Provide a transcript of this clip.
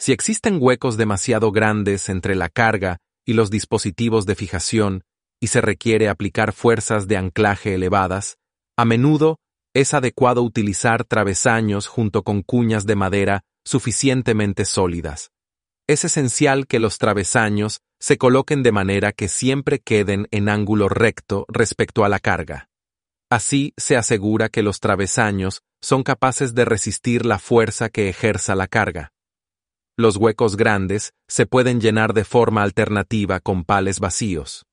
Si existen huecos demasiado grandes entre la carga y los dispositivos de fijación y se requiere aplicar fuerzas de anclaje elevadas, a menudo es adecuado utilizar travesaños junto con cuñas de madera suficientemente sólidas. Es esencial que los travesaños se coloquen de manera que siempre queden en ángulo recto respecto a la carga. Así se asegura que los travesaños son capaces de resistir la fuerza que ejerza la carga. Los huecos grandes se pueden llenar de forma alternativa con pales vacíos.